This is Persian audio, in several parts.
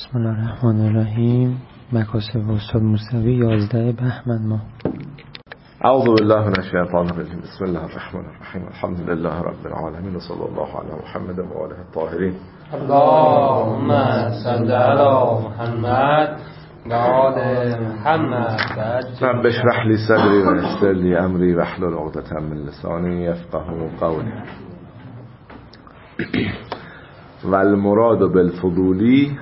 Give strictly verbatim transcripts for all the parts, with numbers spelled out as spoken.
بسم الله الرحمن الرحیم. مکاسب استاد موسوی یازده بهمن ماه. اعوذ بالله من الشیطان الرجیم. بسم الله الرحمن الرحیم. الحمد لله رب العالمین و صلی الله علی محمد و آله الطاهرین. اللهم صل علی محمد و آل محمد. رب اشرح لی صدری و یسر لی امری واحلل عقدة من لسانی یفقهوا قولی. و المراد بالفضولی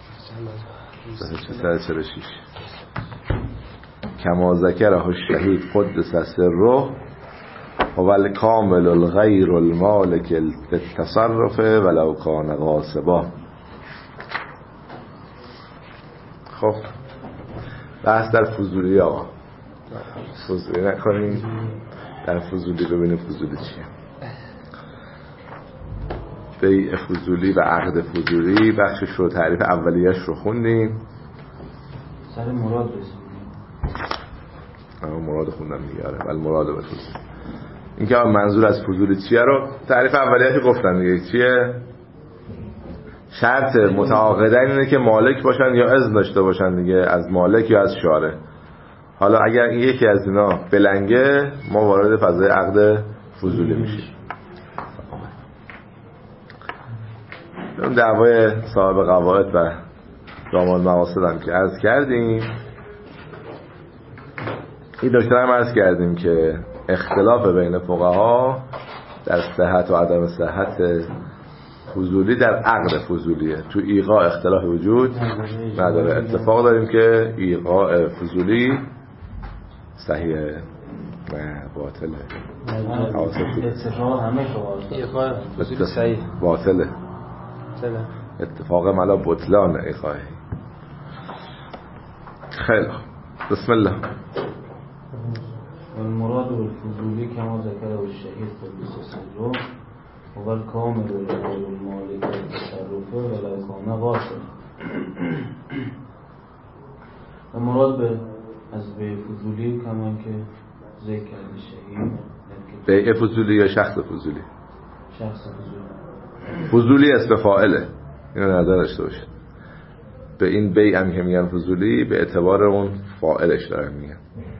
کما ذکره الشهید قدس سره و الکامل الغیر المالک التصرف ولو کان غاصبا. خب بحث در فضولی. آقا فضولی نکنیم، در فضولی ببینیم فضولی چیه. بیع فضولی و عقد فضولی بخشش رو تعریف اولیش رو خوندیم. سر مراد رسیدیم. اما مراد خوندم دیگه. آره ولی مراد به فضولی این که منظور از فضولی چیه رو تعریف اولیش گفتم دیگه. چیه؟ شرط متعاقدین اینه که مالک باشن یا اذن داشته باشن دیگه، از مالک یا از شارع. حالا اگر این یکی از اینا بلنگه ما وارد فضای عقد فضولی میشیم. اون دعوای صاحب قواعد و داماد مقاصد هم که عرض کردیم. این نکته هم عرض کردیم که اختلاف بین فقها در صحت و عدم صحت فضولی در عقد فضولیه. تو ایقاع اختلاف وجود نداره. اتفاق داریم که ایقاع فضولی صحیحه نه باطله. اتفاق همه ایقاع فضولی صحیح باطله. اتفاق ملا بطلان ایقاعی. خیلی بسم الله. المراد بالفضولی کما ذکره الشهید قدس سره و الکامل الغیر المالک التصرف ولو کان غاصبا. المراد به از بیع فضولی کما که ذکر کرد شهید. بیع فضولی یا شخص فضولی؟ شخص فضولی. فضولی اسم فاعله، اینو نظر داشته باشید. به این بیع هم که میگن فضولی به اعتبار اون فاعلش دارن میگن،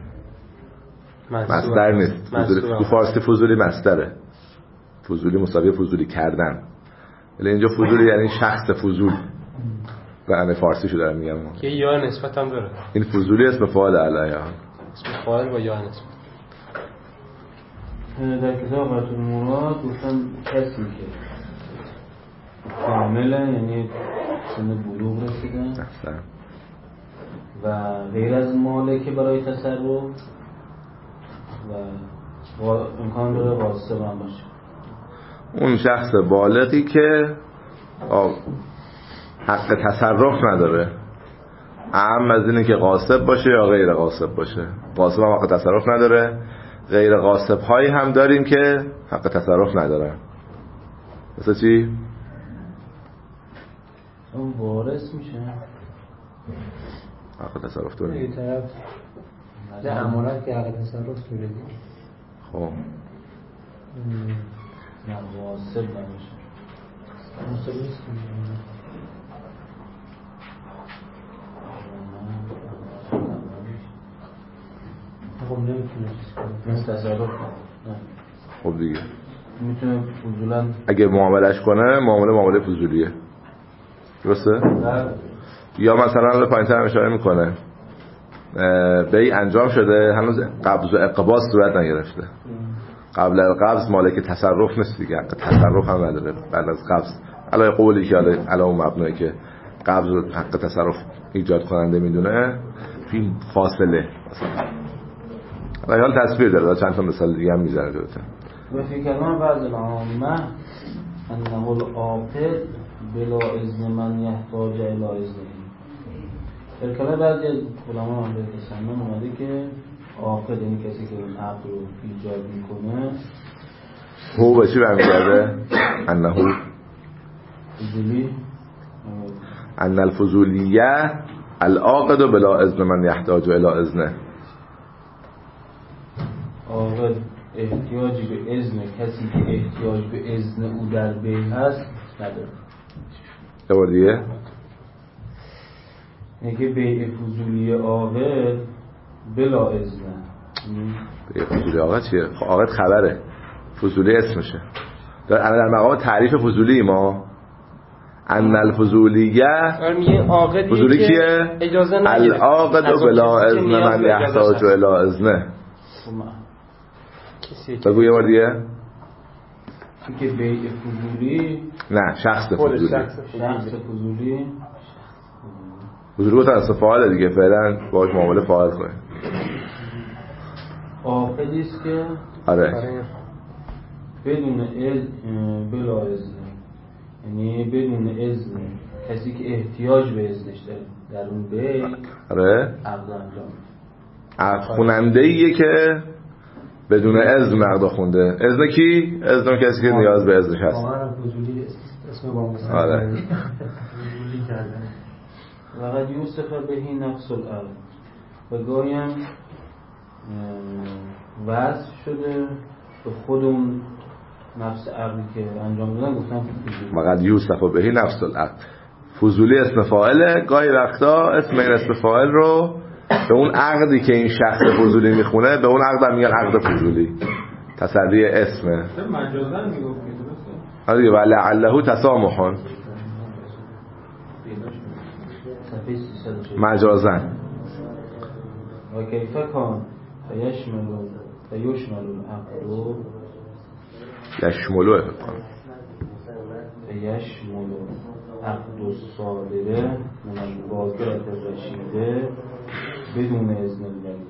مصدر نیست. تو فارسی فضولی مصدره. فضولی مساوی فضولی کردن، ولی اینجا فضولی یعنی شخص فضول. معنی فارسی شو دارن میگم که یا نسبت هم داره. این فضولی اسم فاعل علیه، اسم فاعل با یا نسبت. در کتاب المراد گفتن کسی که کامله، یعنی سن بلوغ رسیدن و غیر از مالک برای تصرف و امکان داره غاصب هم باشه. اون شخص بالغی که حق تصرف نداره، اهم از اینه که غاصب باشه یا غیر غاصب باشه. غاصب هم حق تصرف نداره، غیر غاصب هایی هم داریم که حق تصرف ندارن. مثل چی؟ اون وارث میشه حق تصرف داره. یه طرف ده امانت که حق تصرف داره. خب نه غاصب نمیشه. غاصب نیست. خب نمیتونه مثل تصرف. خب دیگه میتونه فضولا اگه معاملش کنه معامله معامله فضولیه، درسته؟ یا مثلا پایین‌تر اشاره میکنه بیع انجام شده هنوز قبض و اقباض صورت نگرفته. قبل از قبض مالک تصرف نیست دیگه، تصرف هم نداره بعد از قبض. علاوه قولی که علاوه مبنایی که قبض و حق تصرف ایجاد کننده میدونه این فاصله مثلا. حالا تصویر داره، چند تا مثال دیگه هم میذاره جلوتر. و فی کلام بعض العامه انه العاقد بلا اذن من یحتاج الی اذنه. در کلام بعضی علما هم به تصمیم اومده که عاقد یعنی کسی که اون عقد رو ایجاد میکنه هو به چی برمیگرده؟ انه فضولی ان الفضولیه العاقد بلا اذن من یحتاج الی اذنه. عاقد احتیاج به اذن کسی که احتیاج به اذن او در بیع هست نداره. یه بار دیگه که بیع فضولی عاقد بلا اذن. بیع فضولی عاقد چیه؟ عاقد خبره، فضولی اسمشه. در در مقام تعریف فضولی ما ان الفضولیه فضولی کیه؟ اجازه نگیره. العاقد بلا اذن من یحتاج الی اذنه. بگو یه بار دیگه. که بیع فضولی نه شخص فضولی. شخص فضولی فضولی گفتن اصلا فاعله دیگه، فعلا باهاش معامله فاعل کنه. عاقدی است که آره بدون اذن بلا اذن، یعنی بدون اذن کسی که احتیاج به اذنش داره در اون بیع آره عقد انجام عقد خوننده ایه که بدون اذن عقد خونده. اذن کی؟ اذن کسی که نیاز به اذنش هست. اسم با مثلا آره فضولی کردن. و قد یوسف بهی نفس العقد، و گاهیم وصف شده به خود اون نفس عقدی که انجام دادن گفتن فضولی. و قد یوسف بهی نفس العقد. فضولی اسم فاعله، گاهی وقتا اسم این اسم فاعل رو به اون عقدی که این شخص فضولی میخونه به اون عقد هم میگن عقد فضولی. تصریح اسمه. مجازا میگفت درسته؟ آره و لعله تسامحون مجازا. و کیف کان فیشمل فیشمل العقد یشملوه فکر کنم فیشمل عقد الصادره من الباکرة الرشیده بدون اذن الولی.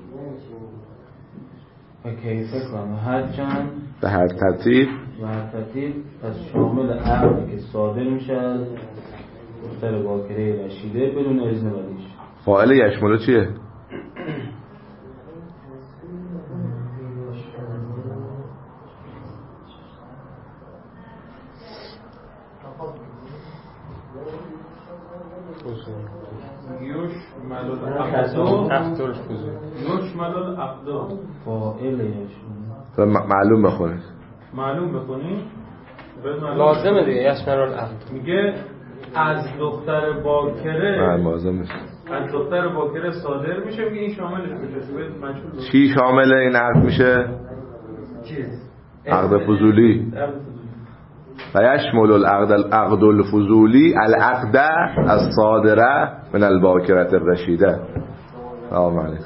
و کیف کان هرچند به هر ترتیب و هر ترتیب پس شامل عقدی که صادر میشه از دختر باکره رشیده بدون اذن ولیش. فاعل یشملو چیه؟ یشمل العقد یشمل العقد فاعل یشمل. معلوم بخونید. معلوم بکنی لازمه دیگه یشمل العقد. میگه از دختر باکره نه لازم نیست. از دختر باکره صادر میشه، میگه این شاملش میشه. چی شامل این عقد میشه؟ چیز عقد فضولی. و یشمل العقد العقد الفضولی العقد الصادره من الباکره الرشیده. سلام علیکم.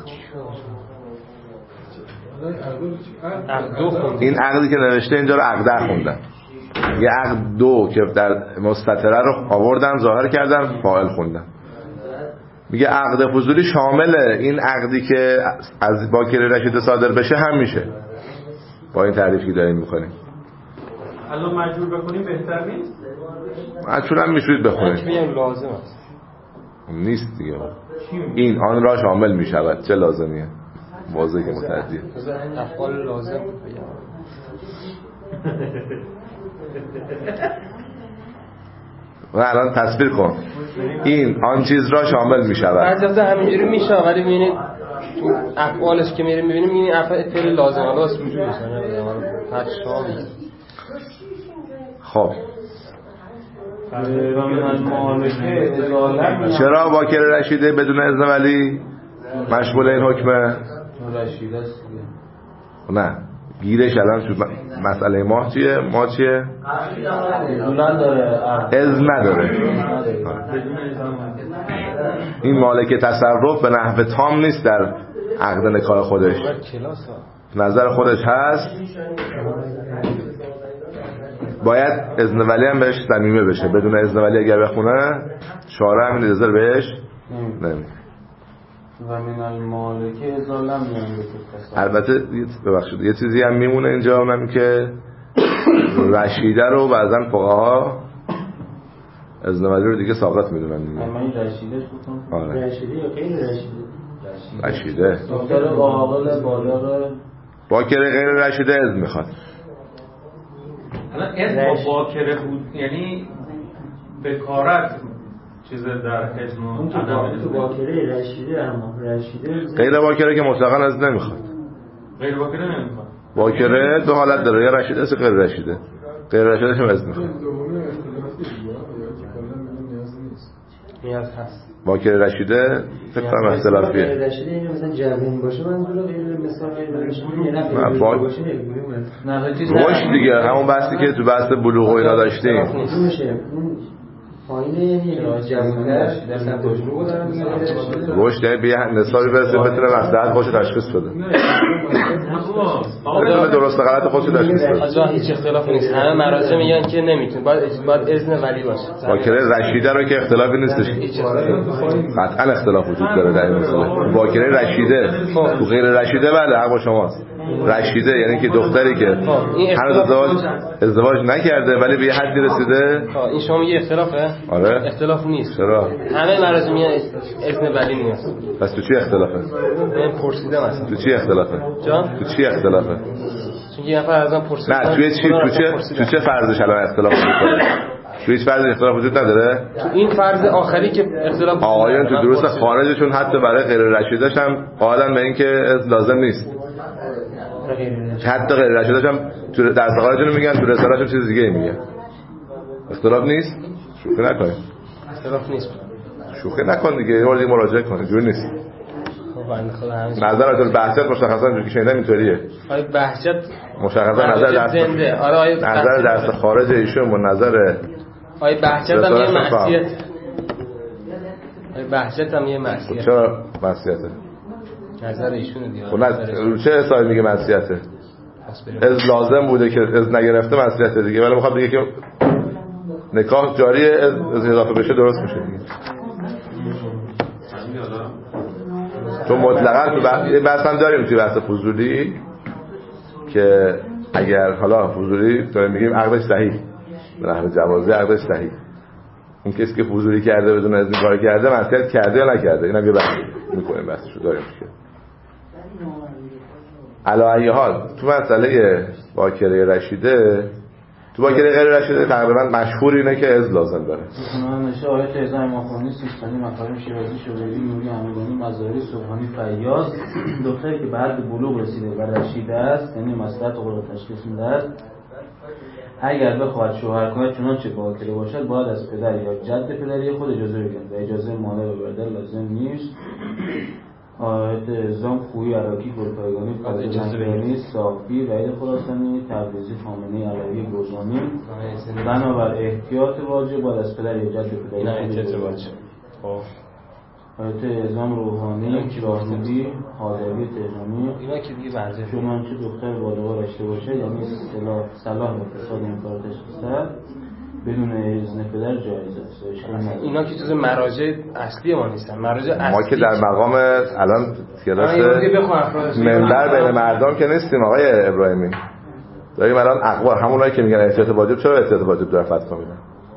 این عقدی که نوشته اینجا رو عقده خوندن. یه عقد دو که در مستتره رو آوردن ظاهر کردن فاعل خوندن. میگه عقد فضولی شامل این عقدی که از باکره رشیده صادر بشه هم میشه. با این تعریفی که داریم میکنیم الان مجبور بکنیم بهتر نیست؟ مجبور هم میشوید بخونید. میگم لازم است. نیست دیگه. این آن را شامل میشود. چه لازمیه؟ واضحه که متعدیه. افعال لازم بگم. و الان تصویر کن این آن چیز را شامل می شود. بعضی همینجوری میشه ولی میبینید تو افعالش که میریم میبینیم این افعال فعل لازم است وجودش هر شامل. خب چرا باکره رشیده بدون اذن ولی مشمول این حکمه؟ رشیده است. نه گیرش الان شد. مسئله ما چیه؟ ما چیه؟ اذن نداره. این مالک تصرف به نحو تام نیست در عقد نکاح خودش. نظر خودش هست باید اذن ولی هم بهش ضمیمه بشه. بدون اذن ولی اگر بخونه شارع همین اجازه بهش نمیده. و من المالکه اذا لم یملک. البته ببخشید یه چیزی هم میمونه اینجا، اونم که رشیده رو بعضن فقها اذن ولی رو دیگه ساقط میدونن دیگه. من رشیده گفتم. آره رشیده یا غیر رشیده؟ رشیده. دختر عاقل بالغ باکره غیر رشیده اذن میخواد. الان اذن با باکره بود یعنی بکارت چیز در اسم اون که با باکره رشیده، اما رشیده غیر باکره که مطلقاً از نمیخواد. غیر باکره نمیخواد. باکره دو حالت داره، یا رشیده است غیر رشیده. غیر رشیده هم از میخواد. نیاز هست. باکره رشیده فکر کنم اختلافیه. باکره رشیده اینه مثلا جوون باشه منظور غیر مثال غیر رشیده نه با... باشه نه روش دیگه همون بحثی که تو بحث بلوغ و اینا داشتیم. میشه اون پایینه یعنی جوون‌تر مثلا بلوغ دارن میگن روش یعنی به یه نصابی برسه بتونه مصلحت خودش تشخیص بده. بتونه درست و غلط خودش تشخیص بده. آجا هیچ اختلافی نیست. همه مراجع میگن که نمیتونه. باید باید اذن ولی باشه. باکره رشیده رو که اختلافی نیستش. قطعا اختلاف وجود داره در این مسئله. باکره رشیده تو غیر رشیده بله حق با شماست. رشیده یعنی که دختری که هنوز ازدواج ازدواج نکرده ولی به یه حدی رسیده. این شما میگه اختلافه؟ آره. اختلاف نیست. چرا؟ همه مراجع میگن اذن ولی نیست. پس تو چی اختلافه؟ من پرسیدم اصلا. تو چی اختلافه؟ جان؟ تو چی اختلافه؟ چون یه نفر ازم پرسید. نه توی چی تو چه تو چه فرضش الان اختلاف وجود داره؟ تو هیچ فرضی اختلاف وجود نداره؟ تو این فرض آخری که اختلاف آقایان تو دروس خارجشون حتی برای غیر رشیده‌ش هم قائلن به اینکه لازم نیست. حتی غیر رشیده‌ش هم تو درس خارجشون میگن تو رساله‌شون چیز دیگه میگن. اختلاف نیست؟ شوخی نکنید. اختلاف نیست. شوخی نکن دیگه یه بار مراجعه کن جوری نیست. نظرت بهجت مشخصا اینجوری که شنیدم اینطوریه. آقای بهجت مشخصا نظر درس زنده. آره آقای نظر درس خارج ایشون با نظر آقای بهجت هم یه معصیت. آقای بهجت هم یه معصیت. چرا معصیته؟ نظر ایشونه دیگه. خب نه چه حسابی میگه معصیته؟ از لازم بوده که از نگرفته معصیته دیگه ولی میخواد بگه که نکاح جاریه از اضافه بشه درست میشه دیگه. چون مطلقاً تو بحث هم داریم توی بحث فضولی که اگر حالا فضولی داریم میگیم عقدش صحیح به نحو جوازی عقدش صحیح اون کسی که فضولی کرده بدون از این کار کرده معصیت کرده یا نکرده اینم یه بحث میکنیم بحثشو داریم که علی ای حال تو مسئله باکره رشیده تو باکره غیر رشیده تقریبا مشهور اینه که از لازم داره. من نشه آیت ازای ماخوانی سیستانی مکارم شیرازی شوروی نوری همگانی مزاری سبحانی فیاض دختری که بعد بلوغ رسیده و رشیده است یعنی مصلحت خود را تشخیص میده است اگر بخواهد شوهر کند چنانچه باکره باشد باید از پدر یا جد پدری خود اجازه بگیرد و اجازه مادر و برادر لازم نیست. آیت ازام خویی عراقی گلپایگانی فاضلانی صافی وحید خراسانی تبریزی خامنه‌ای علوی گوزانی بنابر احتیاط واجب باید از پدر یا جد پدری نه احتیاط واجب. آیت ازام روحانی راهنمایی حاضری تهرانی اینا که دیگه ورزه چنانچه دختر بالغ داشته باشه یعنی صلاح صلاح به فساد این کار تشخیص بدون اذن پدر جایز است. اینا که جز مراجع اصلی ما نیستن. مراجع اصلی ما که در مقام الان کلاس منبر بین مردم که نیستیم آقای ابراهیمی. داریم الان اقوال همونایی که میگن احتیاط واجب چرا احتیاط واجب دارن فتوا میدن؟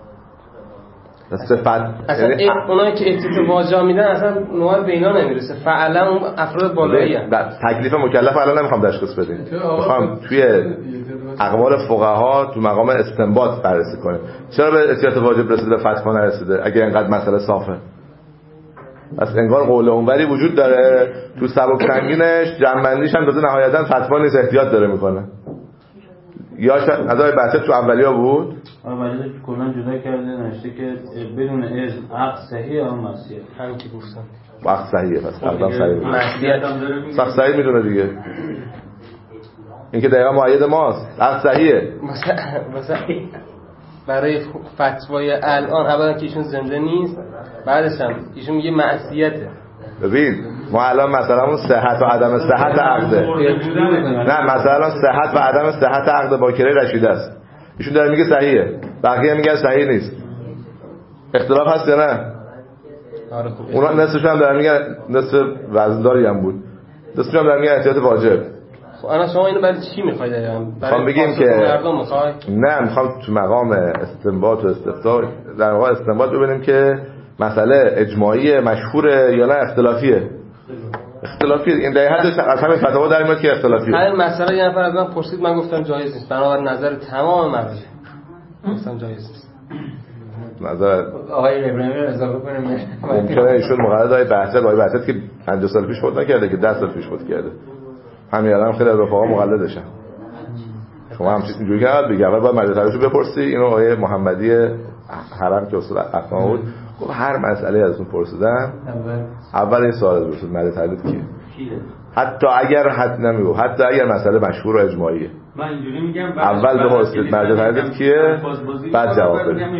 صفت اصلا یعنی اونایی که احتیاط واجب میدن اصلا نوع به اینا نمیرسه. فعلا اون افراد بالایی ان. تکلیف مکلف الان نمیخوام تشخیص بدیم. میخوام توی اقوال فقها تو مقام استنباط بررسی کنیم. چرا به احتیاط واجب رسیده فتوا نرسیده اگه اینقدر مسئله صافه؟ پس انگار قول اونوری وجود داره تو سبک سنگینش جمع‌بندیش هم داده نهایتا فتوا نیست احتیاط داره میکنه. یا ازای بحث تو اولیا بود اولیه کلا جدا کرده نوشته که بدون اذن عقد صحیح یا معصیت همین که گفتم وقت صحیحه پس قدم صحیح معصیت هم داره صح صحیح میدونه دیگه این که دقیقا معید ماست عقد صحیحه مثلا مثلا برای فتوای الان اولا که ایشون زنده نیست بعدش هم ایشون میگه معصیته. ببین ما الان مثلا اون صحت و عدم صحت عقده نه مثلا صحت و عدم صحت عقد باکره رشیده است ایشون داره میگه صحیحه بقیه میگن صحیح نیست اختلاف هست یا نه؟ آره خوب اونا نصفش هم دارن میگن نصف وزنداری هم بود نصفش هم دارن میگن احتیاط واجب. خب انا شما اینو برای چی میخواید برای بگیم که مردم میخواد نه میخوام تو مقام استنباط و استفتاء در واقع استنباط ببینیم که مسئله اجماعی مشهوره یا نه اختلافیه. اختلافیه این در حد از همین فتوا در میاد که اختلافیه. همین مسئله یه نفر از من پرسید من گفتم جایز نیست بنابر نظر تمام مراجع گفتم جایز نیست. نظر آقای ابراهیمی رو اضافه کنیم ممکنه ایشون مقرر دای بحث آقای بحث که پنجاه سال پیش فوت نکرده که ده سال پیش فوت کرده همین الان خیلی از رفقا مقلدشن. شما هم چیز اینجوری کرد بگه اول باید مجلس رو بپرسی اینو آقای محمدی حرم که اصول اقوام بود گفت هر مسئله ازتون پرسیدن اول این سوال از پرسید مد تردید کیه؟ حتی اگر حد نمیگو حتی اگر مسئله مشهور و اجماعیه من اینجوری میگم اول بپرسید مد تردید کیه بعد جواب بدید.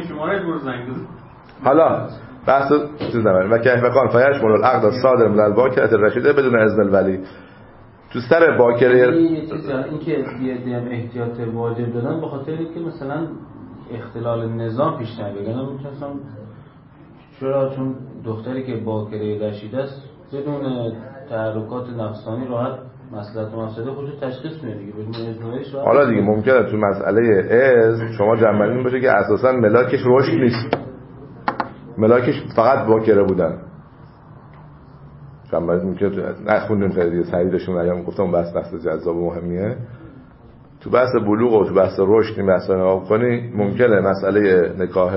حالا بحث چیز نمیدونم و که احفقان فیش مولو العقد الصادر من الباکرة الرشیده بدون اذن الولی. تو سر باکره یه چیز این که دیدم احتیاط واجب دادن به خاطر اینکه مثلا اختلال نظام پیش نیاد. یعنی میتونستم چرا چون دختری که باکره رشیده است بدون تحرکات نفسانی راحت مصلحت و مفسده خودش تشخیص میده دیگه بدون اذنش. حالا دیگه ممکنه تو مسئله اذن شما جنبندی باشه که اساسا ملاکش رشد نیست، ملاکش فقط باکره بودن. جنبندی میکنه نخوندیم خیلی سریع داشتیم ایام گفتم بحث بحث جذاب و مهمیه. تو بحث بلوغ و تو بحث رشد این بحثا نگاه کنی ممکنه مسئله نکاح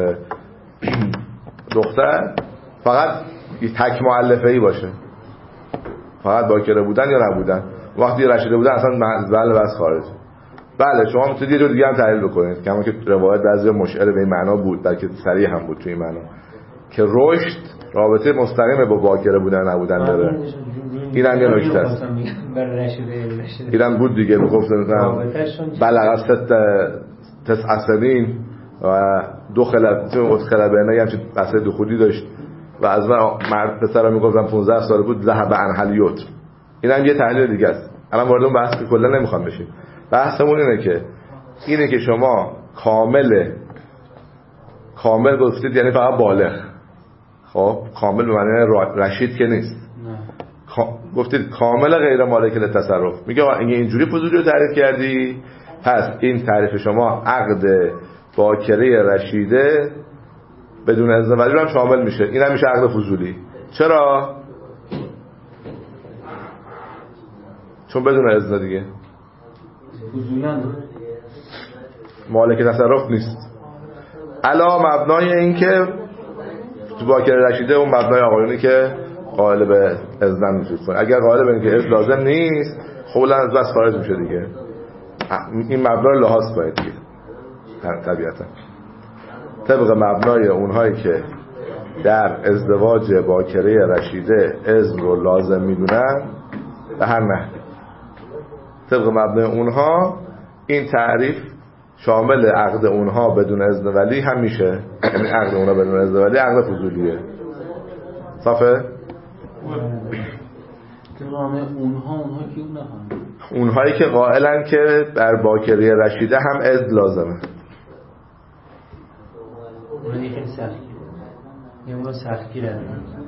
دختر فقط تک مؤلفه ای باشه، فقط باکره بودن یا نبودن. وقتی رشیده بودن اصلا بله بس خارج. بله شما میتونید یه جور دیگه هم تحلیل بکنید کما که روایت بعضی مشعر به این معنا بود بلکه صریح هم بود تو این معنا که رشد رابطه مستقیم با باکره بودن نبودن داره. اینم یه نکته است. اینم بود دیگه میگفتن بلغ ست تسع سنین و دو خلب تو خلب نه هم چه بحث دخولی داشت و از من مرد پسرا میگفتن پانزده سال بود ذهب عن حلیوت. اینم یه تحلیل دیگه است. الان وارد اون بحث کلا نمیخوام بشیم. بحثمون اینه که اینه که شما کامل کامل گفتید یعنی فقط بالغ. خب کامل به معنی رشید که نیست. گفتید کامل غیر مالک للتصرف. میگه اگه اینجوری فضولی رو تعریف کردی پس این تعریف شما عقد باکره رشیده بدون اذن ولی رو هم شامل میشه. این هم میشه عقد فضولی. چرا؟ چون بدون اذن دیگه فضولا مالک تصرف نیست. علا مبنای این که تو باکره رشیده اون مبنای آقایونی که قائل به اذن میشه. اگر قائل به این که اذن لازم نیست خولا از بس خارج میشه دیگه. این مبنا رو لحاظ کنید دیگه طبیعتا طبق مبنای اونهایی که در ازدواج باکره رشیده اذن رو لازم میدونن به هر نحوی طبق مبنای اونها این تعریف شامل عقد اونها بدون اذن ولی هم میشه. عقد اونها بدون اذن ولی عقد فضولیه. صافه؟ اونها اونها کی اونها اونهایی که قائلن که بر باکره رشیده هم اذن لازمه. اونهایی که سخت یه اونها سختی رد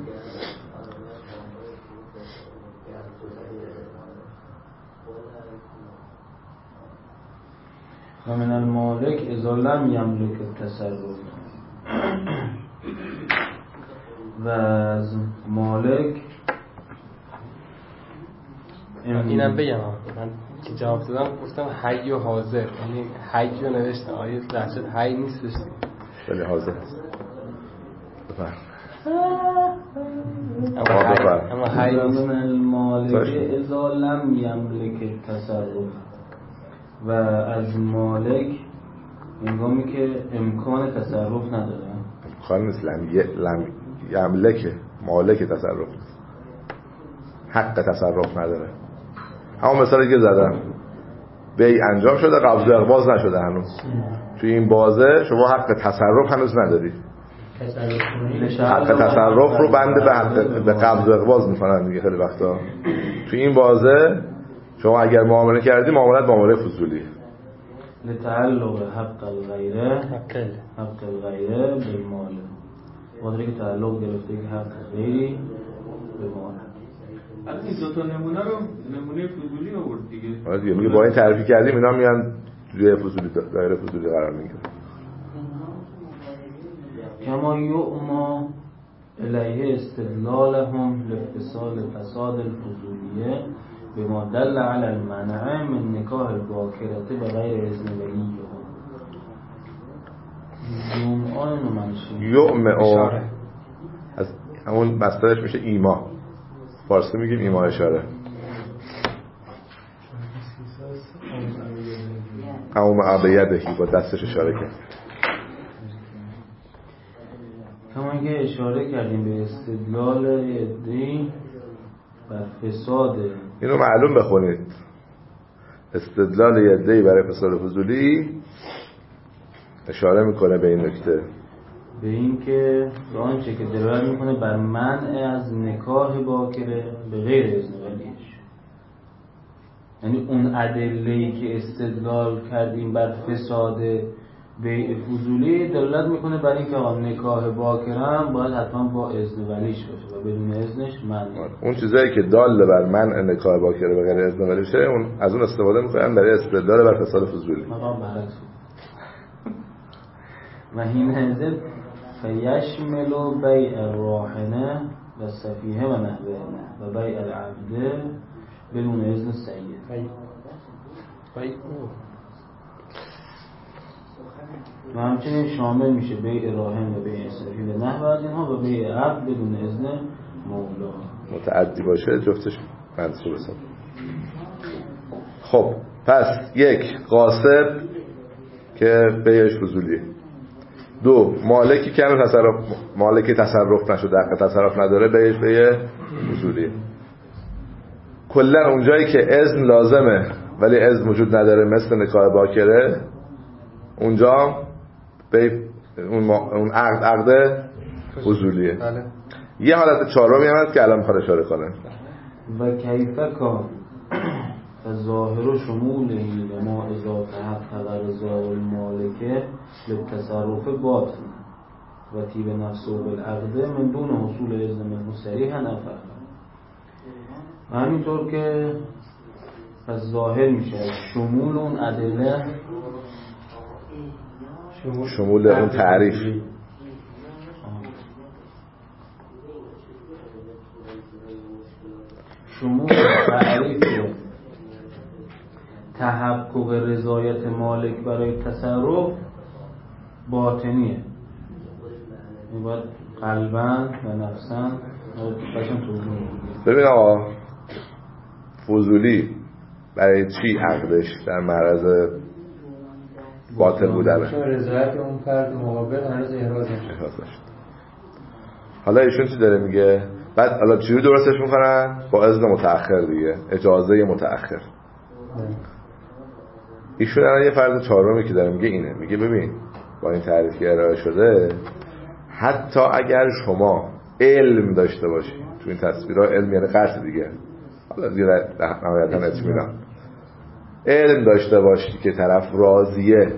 و من المالک اذا لم یملک التصرف و از مالک اینم بگم من که جواب دادم گفتم حی و حاضر یعنی حی رو نوشتم آیه لحظه حی نیستش ولی حاضر هست. بفرم اما حی من المالک اذا لم یملک التصرف و از مالک هنگامی که امکان تصرف نداره. امکان نیست لم یملک مالک تصرف حق تصرف نداره. همون مثالی که زدم بیع انجام شده قبض و اقباض نشده هنوز. توی این بازه شما حق تصرف هنوز نداری. حق تصرف رو بنده به حق به قبض و اقباض میکنن دیگه خیلی وقتا. توی این بازه شما اگر معامله کردی معاملت معامله فضولیه. لتعلق حق الغیره حق الغیره بالمال. وادری که تعلق گرفته که حق غیری به مال. الان این دو تا نمونه رو نمونه فضولی آورد دیگه. آره دیگه میگه با این تعریفی کردیم اینا میان توی فضولی دایره فضولی قرار میگیرن. کما یؤما الیه استدلالهم لافتصال فساد الفضولیه بما دل علی المنع من نکاح الباکرة بغیر اذن ولیها. یوم منشی یوم او از همون مصدرش میشه ایما. فارسی میگیم ایما اشاره. او معبیدهی با دستش اشاره کرد. همون که اشاره کردیم به استدلال عده‌ای بر فساد، اینو معلوم بخونید. استدلال عده‌ای برای فساد فضولی اشاره میکنه به این نکته، به این که آنچه که دلالت میکنه بر منع از نکاح باکره به غیر اذن ولیش. یعنی اون ادله‌ای که استدلال کردیم بر فساد بیع فضولی دلالت میکنه بر این که آقا نکاح باکرم باید حتما با اذن ولیش باشه و بدون اذنش منع. اون چیزایی که دال بر منع نکاح باکره به غیر اذن ولیشه، اون از اون استفاده میکنن برای استدلال بر فساد فضولی. مقام برعکس و این هزد فیشمل بیع الراهنه و سفیه و نحوهنه و بیع العبده بدون اذن سید و همچنین شامل میشه بیع راهن و بیع سفیه و نحوه از اینها و بیع عبد بدون اذن مولا. متعدی باشه جفتش منصوب است. خب پس یک، غاصب که بیعش فضولیه. دو، مالکی که هنوز تصرف مالکی تصرف نشده، حق تصرف نداره، بیعش بیع فضولیه. کلا اونجایی که اذن لازمه ولی اذن وجود نداره مثل نکاح باکره، اونجا به اون اون عقد عقد فضولیه. بله. یه حالت چهارمی هم هست که الان میخواد اشاره کنه. و کیف کان ظاهر شموله و ما اضافه حق رضا المالکه للتصرف باطن و تیب نفسه بالعقده من دون حصول اذن منه صریحا افعل. و همینطور که پس ظاهر میشه شمول اون ادله، شمول اون تعریف، شمول تعریف تحقق رضایت مالک برای تصرف باطنیه، این باید قلباً و نفساً باشن توضیح. ببین آقا فضولی برای چی عقدش در معرض باطل بودنه؟ چون رضایت اون فرد مقابل هنوز احراز نشد. حالا ایشون چی داره میگه؟ بعد حالا چجوری درستش میکنن؟ با اذن متأخر دیگه، اجازه متأخر. ایشون الان یه فرض چهارمی که داره میگه اینه، میگه ببین با این تعریفی ارائه شده حتی اگر شما علم داشته باشی، تو این تصویرها علم یعنی قصد دیگه، حالا دیگه نهایتا اطمینان، علم داشته باشی که طرف راضیه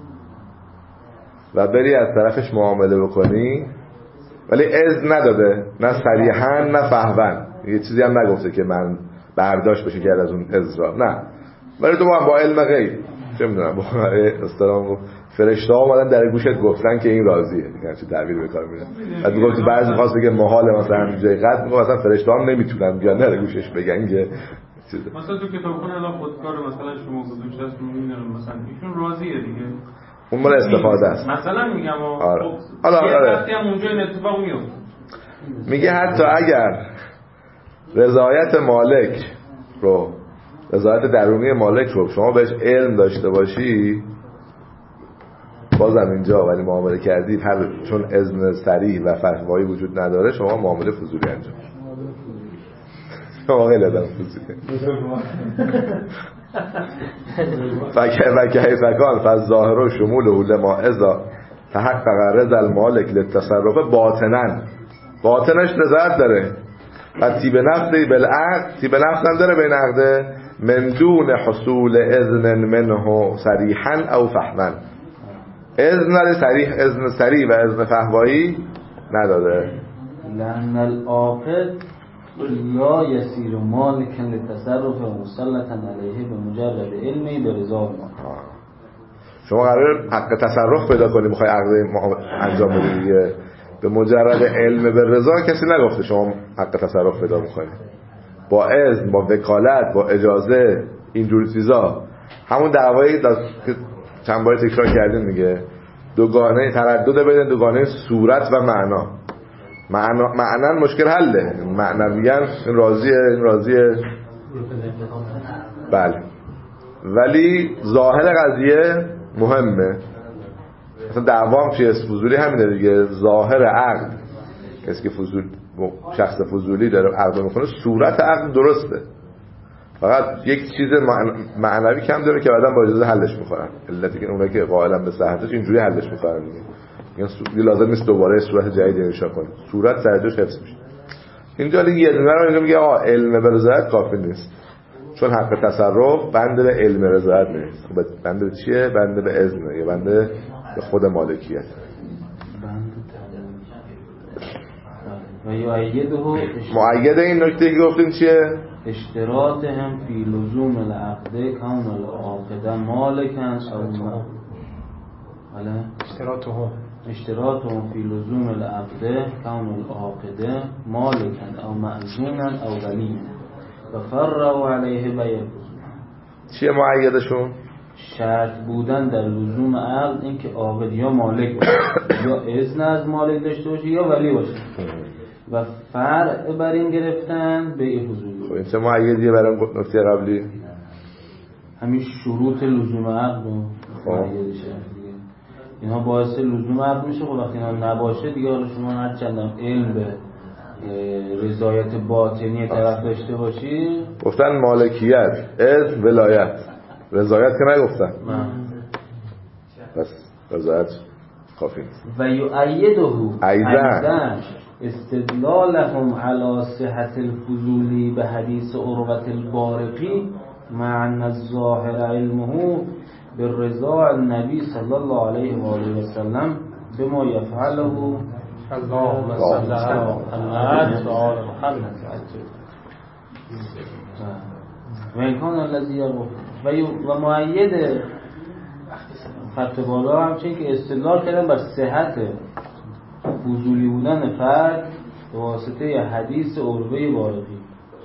و بری از طرفش معامله بکنی ولی اذن نداده، نه صریحا نه فهوا، یه چیزی هم نگفته که من برداشت بشه کرد از اون اذن، نه، ولی تو با علم غیب چه میدونم با استرام گفت فرشته ها اومدن در گوشت گفتن که این راضیه، دیگه چه تعبیر به کار میرن. بعد میگفت بعضی خاصه که محال مثلا جای قد میگه مثلا فرشته ها نمیتونن بیان در گوشش بگن که مثلا تو کتابخونه الان خودکار مثلا شما گذاشته است میبینن مثلا ایشون راضیه دیگه، اون مال استفاده است مثلا میگم آره. خب حالا آره. وقتی هم اونجا این اتفاق میفته، میگه حتی اگر رضایت مالک رو، رضایت درونی مالک رو شما بهش علم داشته باشی، بازم اینجا ولی معامله کردید هر چون اذن صریح و فتوایی وجود نداره شما معامله فضولی انجام شما خیلی آدم فضولی و که فکان فالظاهر و شمول لما اذا تحقق رضا المالک للتصرف باطنن، باطنش رضایت داره و تیب نفسی بالعقد، تیب نفس هم داره بین عقده من دون حصول اذن منه صریحا او فهما، اذن نداره صریح، اذن صریح و اذن فهوایی نداده. لأن العاقد لا يسير مالكا للتصرف ومسلطا عليه بمجرد علمه برضا ما. شما قرار حق تصرف پیدا کنی میخوای عقد انجام بدی دیگه، به مجرد علم به رضا کسی نگفته شما حق تصرف پیدا میکنی، با اذن، با وکالت، با اجازه، اینجور چیزا. همون دعوایی که چند بار تکرار کردیم میگه دوگانه تردد بین دوگانه صورت و معنا. معنا معنا مشکل حله، معنا میگن این راضیه این راضیه بله، ولی ظاهر قضیه مهمه. مثلا دعوام چیه؟ فضولی همینه دیگه. ظاهر عقد کسی که فضول شخص فضولی داره عقد میکنه صورت عقد درسته، فقط یک چیز معنوی کم داره که بعداً با اجازه حلش میکنن. علتی که اونایی که قائلا به صحتش اینجوری حلش میکنن دیگه، یعنی لازم نیست دوباره صورت جدیدی انشا کنه، صورت سرجوش حفظ میشه. اینجا دیگه یه دونه رو اینجا میگه آ علم به رضایت کافی نیست، چون حق تصرف بنده به علم رضایت نیست. بنده به چیه؟ بنده به اذن، یا بنده به خود مالکیت. مؤید این نکته که گفتیم چیه؟ اشتراط هم فی لزوم العقد کون العاقد مالکن او بله اشتراط هم اشتراط هم فی لزوم العقد کون العاقد مالکن او معزونا او ولی و فرعوا علیه بیع. چیه مؤیدشون؟ شرط بودن در لزوم عقد این که عاقد یا مالک باشه یا اذن از مالک داشته باشه یا ولی باشه و فرع بر این گرفتن بیع حضوری. خب این چه مؤیدیه برای نکته قبلی؟ همین شروط لزوم عقد رو مؤیدشه دیگه. اینها باعث لزوم عقد میشه. خب وقتی اینا نباشه دیگه حالا شما هر چندم علم به رضایت باطنی طرف داشته باشی. گفتن مالکیت، اذن، ولایت، رضایت که نگفتن. بس رضایت کافی نیست. و یؤیده ایضا استدلالهم علی صحة الفضولی به حدیث عروة البارقی مع ان الظاهر علمه بالرضا النبی صلی الله علیه و آله و سلم بما یفعله اللهم صل علی محمد و آل محمد و امکان الذی و مؤید خط بالا همچنین که استدلال کردن بر صحت فضولی بودن فرد به واسطه حدیث عروه بارقی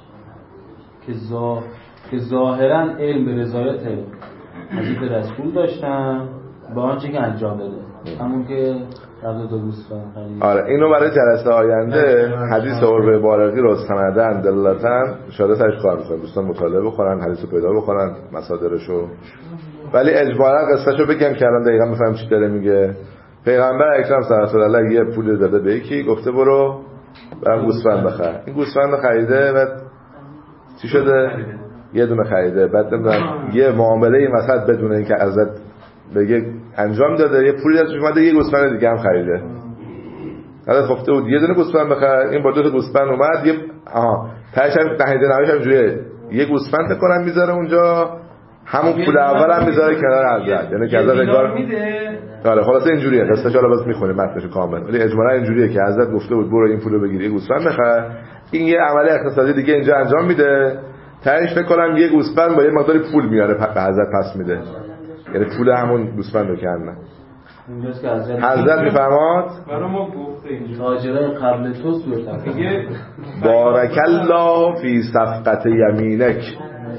که ظا... که ظاهرا علم به رضایت حضرت رسول داشتن با آنچه که انجام داده، همون که قبل دو گوسفند. آره اینو برای جلسه آینده حدیث عروه بارقی رو سندن دلالتن اشاره سرش کار می‌کنیم. دوستان مطالعه بکنن، حدیث رو پیدا بکنن، مصادرشو. ولی اجمالا قصه‌شو بگم که الان دقیقاً می‌فهمم چی داره میگه. پیغمبر اکرم صلی الله علیه و آله یه پول داده به یکی، گفته برو برام گوسفند بخر. این گوسفند خریده و چی شده؟ یه دونه خریده. بعد نمیدونم یه معامله مثلا بدون اینکه ازت بگه انجام داده، یه پولی ازش اومده یه گوسفند دیگه هم خریده. حالا گفته بود یه دونه گوسفند بخر، این با دو تا گوسفند اومد، یه آها تاش هم نهیده نوش هم جوریه، یه گوسفند کنم میذاره اونجا، همون پول اول هم میذاره کنار حضرت، یعنی که حضرت انگار میده. آره خلاصه اینجوریه قصه‌ش. حالا باز میخونیم متنش کامل، ولی اجمالا اینجوریه که حضرت گفته بود برو این پولو بگیر یه گوسفند بخر. این یه عمل اقتصادی دیگه اینجا انجام میده، تاش فکر کنم یه گوسفند با یه مقداری پول میاره به حضرت پس میده، یعنی پول همون گوسفند رو کنه. اینجاست که حضرت حضرت میفرماد برای ما گفته اینجا تاجرای قبل تو صورت میگه بارک الله فی صفقت یمینک،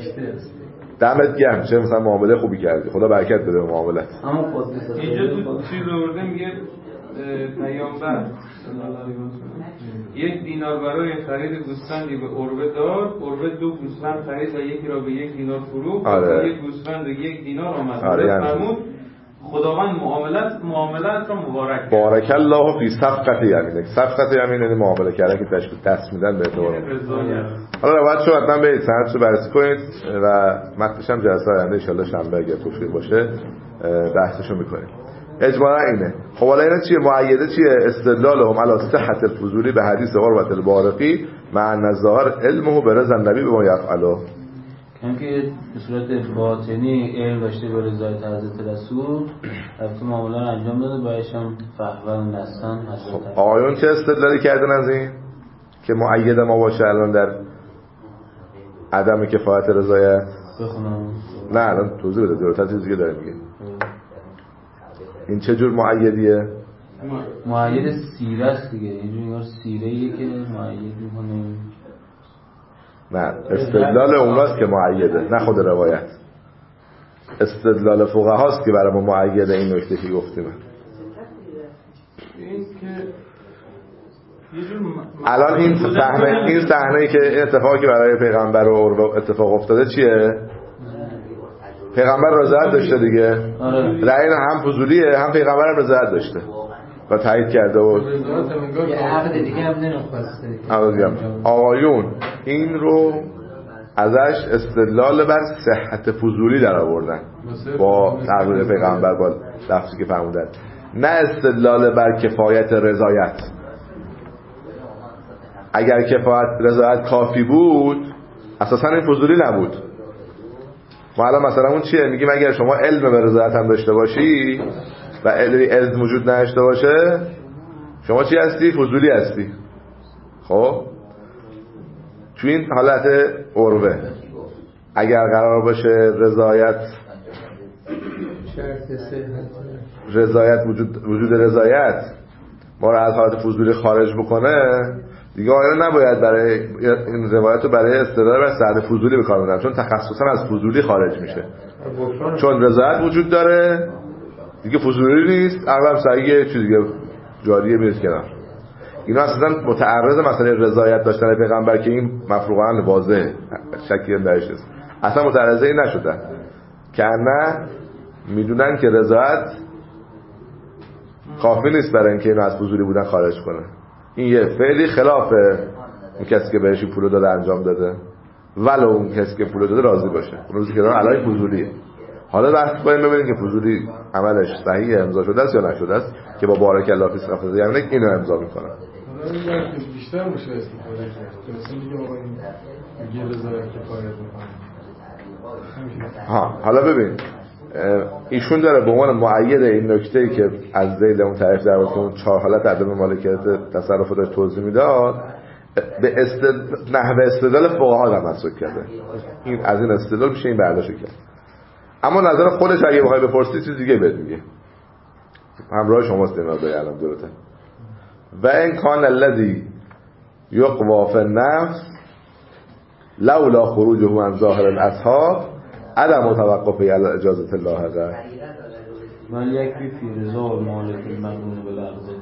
دمت گرم چه مثلا معامله خوبی کردی، خدا برکت بده به معاملت. اما قدس اینجا تو چیز آورده میگه پیامبر صلی الله علیه و سلم یک دینار برای خرید گوسفندی به عروه داد، عروه دو گوسفند خرید و یکی را به یک دینار فروخت. آره. یک گوسفند یک دینار آمد. آره فرمود خداوند معاملت معاملت را مبارک کرد. بارک الله فی صفقت یمینک. صفقت یمین یعنی معامله کردن که تشکیل دست میدن به اعتبار. حالا روایت شو حتما برید سندش رو بررسی کنید و متنش هم جلسه آینده ان شاء الله شنبه اگه توفیق باشه بحثشو میکنیم. اجمالا اینه. خب حالا اینا چیه؟ مؤیده چیه؟ استدلالهم علی صحت الفضولی به حدیث عروة البارقی مع ان الظاهر علمه برضا النبی بما یفعله. هم که به صورت باطنی علم داشته به رضایت حضرت رسول رفته معامله رو انجام داده، باید هم فهوا نستن حضرت. آیون چه استدلالی کردن از این که مؤید ما باشه الان در عدم کفایت رضایت؟ بخونم نه الان توضیح بده، دورتر چیزی که داره میگه. این چه جور مؤیدیه؟ مؤید سیره است دیگه، اینجور انگار سیره‌ایه که مؤید میکنه. نه استدلال اوناست که مؤیده، نه خود روایت. استدلال فقهاست که برای ما مؤیده این نکته که گفتیم. این که الان این صحنه این صحنه‌ای که اتفاقی برای پیغمبر و اتفاق افتاده چیه؟ پیغمبر رضایت داشته دیگه. آره. رأی هم فضولیه هم پیغمبر هم رضایت داشته و تایید کرده و یه عقد دیگه هم نمیخواسته. آقایون این رو ازش استدلال بر صحت فضولی در آوردن با تقریر پیغمبر با لفظی که فرمودن، نه استدلال بر کفایت رضایت. اگر کفایت رضایت کافی بود اساسا این فضولی نبود. ما الان مثلا اون چیه میگیم اگر شما علم به رضایت هم داشته باشی و علم وجود نداشته باشه شما چی هستی؟ فضولی هستی. خب تو این حالت عروه اگر قرار باشه رضایت رضایت وجود وجود رضایت ما رو از حالت فضولی خارج بکنه دیگه آیا نباید برای این روایت رو برای استدلال بر صحت فضولی به کار ببرن، چون تخصصا از فضولی خارج میشه. چون رضایت وجود داره دیگه فضولی نیست، اغلب صحیح چیز دیگه جاریه میره کنار. اینا اصلا متعرض مسئله رضایت داشتن پیغمبر که این مفروغان واضحه شکی درش نیست، اصلا متعرض این نشدن که نه میدونن که رضایت کافی نیست برای اینکه اینو از فضولی بودن خارج کنه. این یه فعلی خلاف اون کسی که بهش پولو داده انجام داده، ولو اون کسی که پولو داده راضی باشه. اون روزی که داره علای فضولیه. حالا بحث کنیم ببینیم که فضولی عملش صحیح امضا شده است یا نشده است که با بارک الله فی صفحه یعنی اینو امضا میکنه. بیشتر میشه استفاده کرد. مثلا میگه آقا این میگه رضایت کفایت میکنه. ها حالا ببین ایشون داره به عنوان مؤید این نکته‌ای که از ذیل اون تعریف در بود که اون چهار حالت عدم مالکیت تصرف داشت توضیح میداد به استد... نحوه استدلال فقها هم مسئول کرده. این از این استدلال میشه این برداشت کرد. اما نظر خودش اگه بخوای بپرسی چیز دیگه بهت میگه. همراه شماست اینا به علم درته. و این کان الذی یقوا فی النفس لولا خروجه عن ظاهر الاصحاب عدم توقف علی اجازه اللاحقه من یکی فی رضا مالک المقرون بالعقد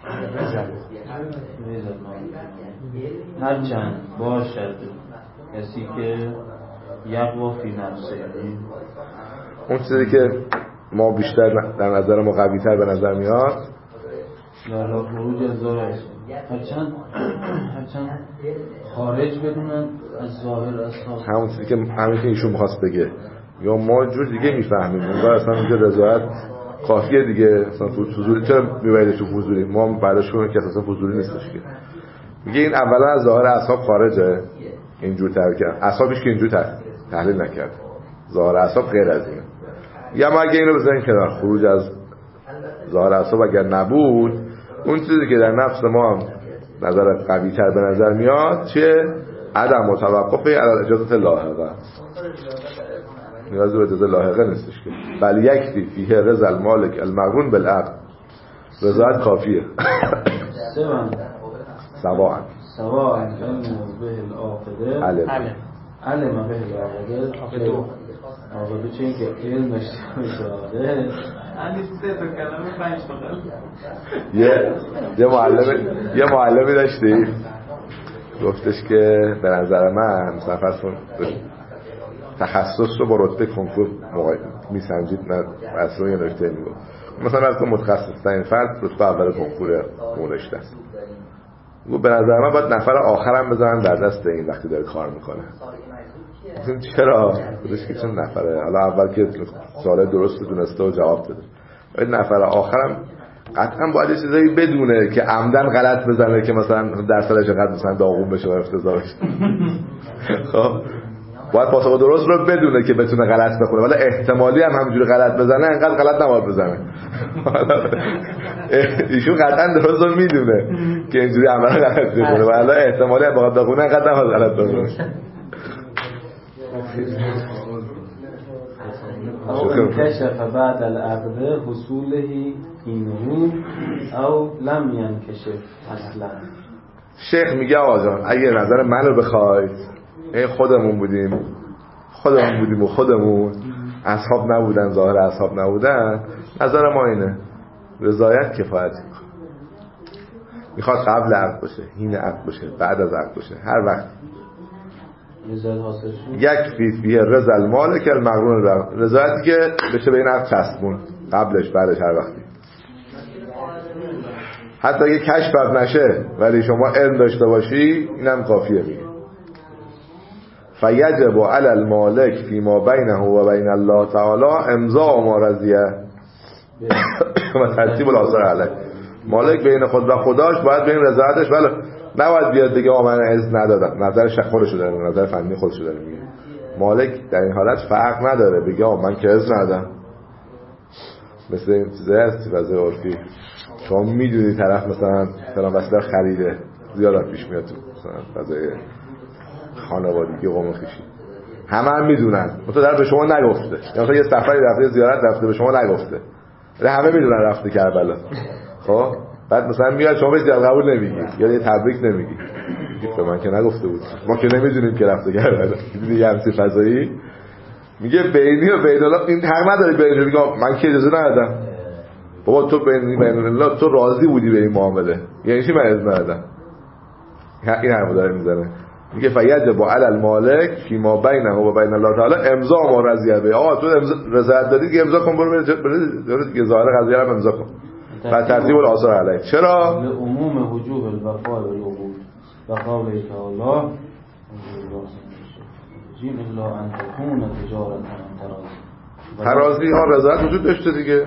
هرچند باشد کسی که یقوا فی نفسه، اون چیزی که ما بیشتر در نظر ما قوی تر به نظر میاد لالا خروج از ظاهر هرچند هرچند خارج بدونن از ظاهر اصحاب، همون چیزی که همین که ایشون می‌خواست بگه یا ما جور دیگه میفهمیم اونگاه اصلا اینجا رضایت کافیه دیگه. اصلا فضولی چرا میبایده تو فضولی؟ ما برداشت کنیم که اصلا فضولی نیستش که میگه این اولا از ظاهر اصحاب خارجه، اینجور تحلیل کرد. اصحابش که اینجور تحلیل نکرد، ظاهر اصحاب غیر از اینه. یا ما اگه اینو بزنیم کنار خروج از ظاهر اصحاب اگر نبود اون چیزی که در نفس ما هم نظر قوی تر به نظر میاد چیه؟ عدم متوقف علی اجازه لاحقه. نیاز به اجازه لاحقه نیستش که بل یکفی فیه رضا المالک المقرون بالعقد، رضایت کافیه. سوان سواء سواء علم به العاقده علم علم به العاقده عاقده عاقده چه این که علم داشته باشه عاقده علی سه تا کلمه پنج تا قلم. یه یه معلم یه معلمی داشتی گفتش که به نظر من مثلا فرض کن تخصص رو با رتبه کنکور میسنجید، نه اصلا یه نکته میگم مثلا فرض کن متخصص ترین فرد رتبه اول کنکور اون رشته است. به نظر من باید نفر آخرم بذارن در دست این وقتی داره کار میکنه. چرا؟ بودش که چون نفره حالا اول که سوال درست دونسته و جواب داده، باید نفر آخرم قطعا باید چیزایی بدونه که عمدن غلط بزنه که مثلا درصدش انقدر مثلا داغون بشه و افتضاح بشه. خب باید پاسخ درست رو بدونه که بتونه غلط بخونه، ولی احتمالی هم همینجوری غلط بزنه انقدر غلط نباید بزنه. ایشون قطعا درست رو میدونه که اینجوری عملا غلط بخونه ولی احتمالی هم باید بخونه انقدر نباید غلط بخونه. او انکشف بعد العقد حصوله اینهو او لم ینکشف اصلا. شیخ میگه آقا جان اگه نظر من رو بخواید این خودمون بودیم خودمون بودیم و خودمون اصحاب نبودن، ظاهر اصحاب نبودن، نظر ما اینه رضایت کفایت میکنه. میخواد قبل عقد باشه، حین عقد باشه، بعد از عقد باشه، هر وقت رضایت حاصل شد یک فیت بیه رضا المالک المقرون به رضایتی که بشه به این عقد چسبون قبلش بعدش هر وقتی حتی اگه کشف نشه ولی شما علم داشته باشی اینم کافیه. میگه فیجب علی المالک فیما بینه و بین الله تعالی امضاء ما رضیه و ترتیب الاثار علیه. مالک بین خود و خداش باید بین رضایتش ولی نباید بیاد دیگه آ من اذن ندادم نظر خودشو داره نظر فنی خودشو داره میگه. مالک در این حالت فرق نداره بگه آ من که اذن ندادم. مثل این چیزایی هستی وضع عرفی شما میدونی طرف مثلا فلان وسیله خریده زیاد پیش میاد تو مثلا وضع خانوادگی قوم خویشی همه هم میدونن تو در به شما نگفته یا مثلا یه سفری رفته زیارت رفته به شما نگفته ولی همه میدونن رفته کربلا. خب بعد مثلا میاد شما بهش زیاد قبول نمیگی یا یه تبریک نمیگی به من که نگفته بود ما که نمیدونیم که رفته کربلا. دیدی همسی فضایی میگه بینی و بین الله این حق نداری بینی میگه من که اجازه ندادم. بابا تو بینی بین الله تو راضی بودی به این معامله یعنی چی من اجازه ندادم. این حرفو داره میزنه. میگه فیجب علی المالک فیما بینه و بین الله تعالی امضاء ما رضیه به. آقا تو رضایت دادی که امضا کن برو برو دیگه ظاهر قضیه رو امضا کن و ترتیب الاثار علیه. چرا؟ لعموم وجوب الوفاء بالعقود و قوله تعالی جیم الا ان تكون تجارتا عن تراضی. تراضی ها رضایت وجود داشته دیگه.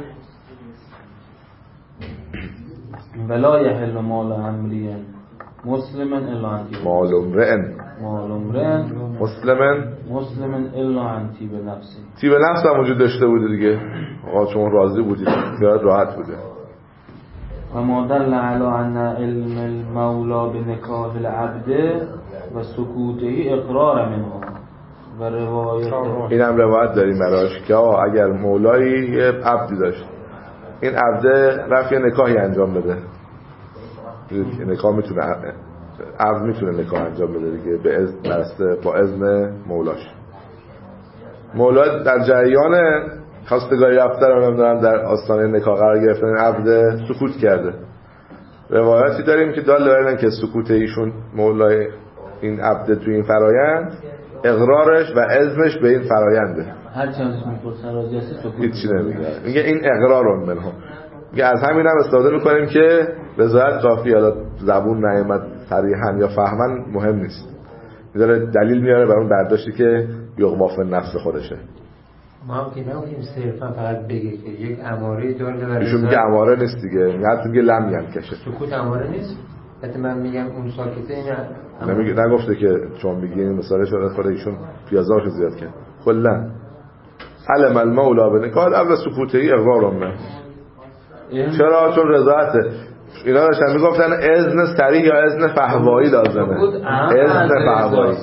ولا یحل مال امری مسلما الا عن طیب مال امرئ مال امرئ مسلما مسلما الا عن طیب نفسی. طیب نفس هم وجود داشته بوده دیگه. آقا شما راضی بودید خیالت راحت بوده. و ما دل علی ان علم المولا بنکاح العبد و سکوته اقرار منه و روایت این هم روایت داریم براش که آقا اگر مولایی یه عبدی داشت این عبده رفت یه نکاحی انجام بده نکاح میتونه عبد میتونه نکاح انجام بده دیگه به اذن با اذن مولاش. مولا در جریان خواستگاری رفتن رو نمیدونم در آستانه نکاح قرار گرفتن این عبد سکوت کرده. روایتی داریم که دال دارن که سکوت ایشون مولای این عبد تو این فرایند اقرارش و اذنش به این فراینده. هر چند میپرسن راضی هستی سکوت هیچی نمیگه. میگه این اقرارون منهم. میگه از همین هم استفاده میکنیم که رضایت کافی حالا زبون نیامد صریحا یا فهمن مهم نیست. میذاره دلیل میاره بر اون برداشتی که یغواف نفس خودشه. ما هم که نمیگیم صرفا فقط بگه که یک اماره داره و ایشون میگه اماره نیست دیگه. حتی میگه لم ینکشه. سکوت اماره نیست. حتی من میگم اون ساکته اینه نمیگه نگفته که چون میگین مثالش رو خود ایشون پیازاشو زیاد کرد. کلا علم المولا بنکاح اول سکوتهی اقرارم نه. چرا؟ چون رضایته. اینا داشتن میگفتن اذن صریح یا اذن فهوایی لازمه. اذن فهوایی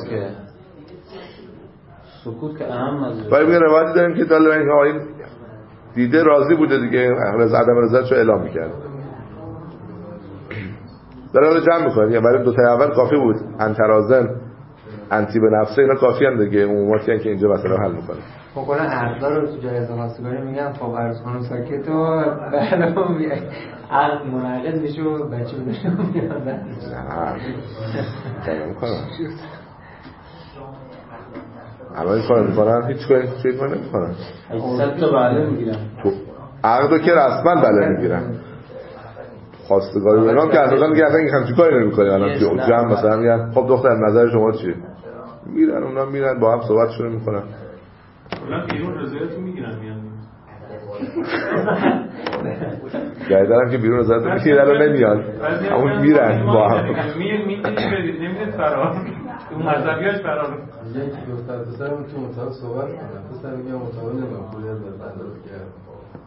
سکوت که اهم از ولی میگه روایتی داریم که دلیل اینکه آقا دیده راضی بوده دیگه از عدم رضایتشو اعلام میکرد. در حال جمع میکنه یعنی برای دو تا اول کافی بود انترازن انتی به نفسه اینا کافی هم دیگه عموماتی هم که اینجا مثلا حل میکنه. خب کلا عقلا رو تو جایزه خواستگاری میگم خب عرض خانم ساکت و بعدم میگه عقل منعقد میشه و بچه بودشم میاد نه کلا میکنم الان این کار میکنن هیچ کاری چیز کار نمیکنن صد تا بله میگیرن عقدو که رسما بله میگیرن خواستگاری بگم که اصلا میگه اصلا این همچین کاری نمیکنی الان تو جمع مثلا میگن خب دختر نظر شما چیه میرن اونا میرن با هم صحبتشون میکنن کلا بیرون رضایت میگیرن میان گایدارم که بیرون رضایت میگیرن الان نمیان همون میرن با هم میرن میتونید بدید نمیدید فرار اون مذهبیاش فرار میگن که دختر پسرم تو مطابق صحبت کنن پسر میگه مطابق نگم پولی از برداشت کرد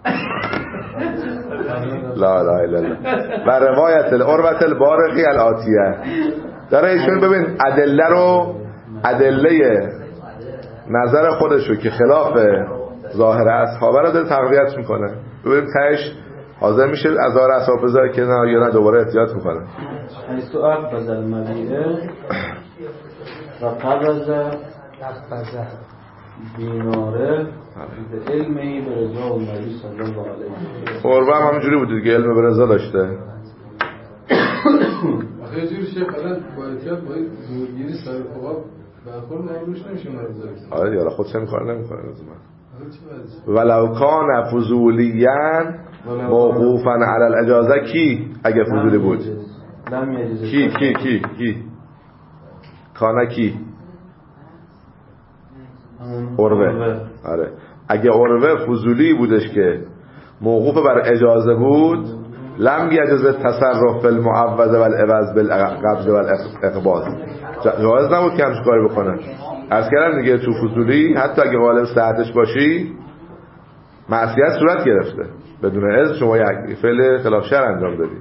لا لا الا الله و روایت العروة البارقی الاتیه داره ایشون ببین ادله رو ادله نظر خودشو که خلاف ظاهر اصحابه رو داره تقویت میکنه. ببین تهش حاضر میشه از ظاهر اصحاب بذاره که نه یا نه دوباره احتیاط میکنه. حیث اقبض المبیعه و قبض اقبضه دیناره به علمی به رضا و نبی صلی الله علیه قربه هم همینجوری بود دیگه علم به رضا داشته. آخه یه جوری شیخ الان با احتیاط باید زورگیری سر خواب برخورد ما روش نمیشه نظر. آره دیگه خودش هم کار نمیکنه لزوما. ولو کان فضولیاً موقوفاً علی الاجازه کی اگه فضولی بود کی کی کی کی کانه کی عروه. آره اگه عروه فضولی بودش که موقوف بر اجازه بود لم یجوز تصرف فی المعوض والعوض بالقبض والاقباض، جواز نبود که همچین کاری بکنه. عرض کردم دیگه تو فضولی حتی اگه غالب صحتش باشی معصیت صورت گرفته، بدون اذن شما یک فعل خلاف شرع انجام دادی.